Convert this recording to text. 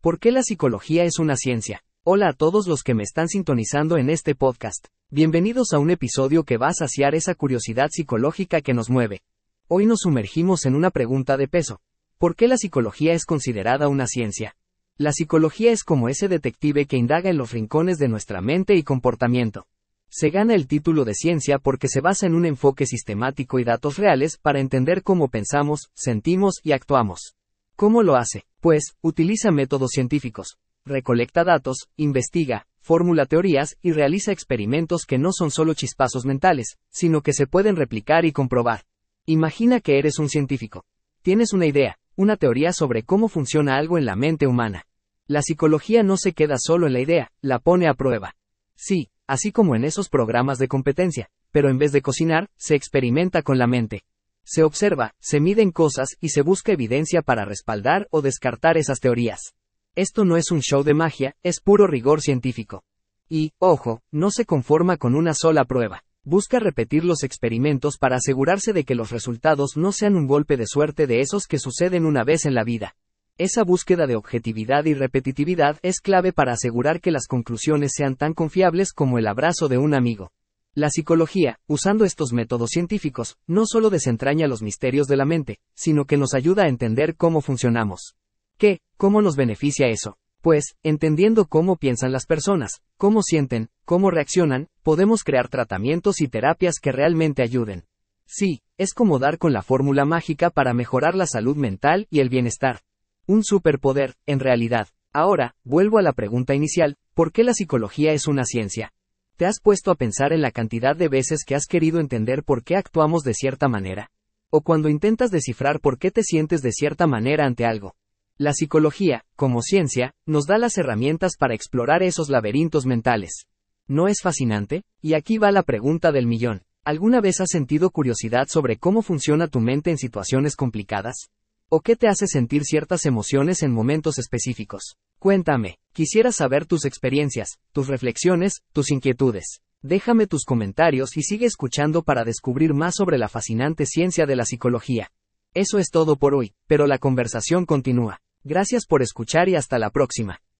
¿Por qué la psicología es una ciencia? Hola a todos los que me están sintonizando en este podcast. Bienvenidos a un episodio que va a saciar esa curiosidad psicológica que nos mueve. Hoy nos sumergimos en una pregunta de peso. ¿Por qué la psicología es considerada una ciencia? La psicología es como ese detective que indaga en los rincones de nuestra mente y comportamiento. Se gana el título de ciencia porque se basa en un enfoque sistemático y datos reales para entender cómo pensamos, sentimos y actuamos. ¿Cómo lo hace? Pues, utiliza métodos científicos. Recolecta datos, investiga, formula teorías y realiza experimentos que no son solo chispazos mentales, sino que se pueden replicar y comprobar. Imagina que eres un científico. Tienes una idea, una teoría sobre cómo funciona algo en la mente humana. La psicología no se queda solo en la idea, la pone a prueba. Sí, así como en esos programas de competencia, pero en vez de cocinar, se experimenta con la mente. Se observa, se miden cosas y se busca evidencia para respaldar o descartar esas teorías. Esto no es un show de magia, es puro rigor científico. Y, ojo, no se conforma con una sola prueba. Busca repetir los experimentos para asegurarse de que los resultados no sean un golpe de suerte de esos que suceden una vez en la vida. Esa búsqueda de objetividad y repetitividad es clave para asegurar que las conclusiones sean tan confiables como el abrazo de un amigo. La psicología, usando estos métodos científicos, no solo desentraña los misterios de la mente, sino que nos ayuda a entender cómo funcionamos. ¿Qué? ¿Cómo nos beneficia eso? Pues, entendiendo cómo piensan las personas, cómo sienten, cómo reaccionan, podemos crear tratamientos y terapias que realmente ayuden. Sí, es como dar con la fórmula mágica para mejorar la salud mental y el bienestar. Un superpoder, en realidad. Ahora, vuelvo a la pregunta inicial, ¿por qué la psicología es una ciencia? ¿Te has puesto a pensar en la cantidad de veces que has querido entender por qué actuamos de cierta manera? O cuando intentas descifrar por qué te sientes de cierta manera ante algo. La psicología, como ciencia, nos da las herramientas para explorar esos laberintos mentales. ¿No es fascinante? Y aquí va la pregunta del millón. ¿Alguna vez has sentido curiosidad sobre cómo funciona tu mente en situaciones complicadas? ¿O qué te hace sentir ciertas emociones en momentos específicos? Cuéntame, quisiera saber tus experiencias, tus reflexiones, tus inquietudes. Déjame tus comentarios y sigue escuchando para descubrir más sobre la fascinante ciencia de la psicología. Eso es todo por hoy, pero la conversación continúa. Gracias por escuchar y hasta la próxima.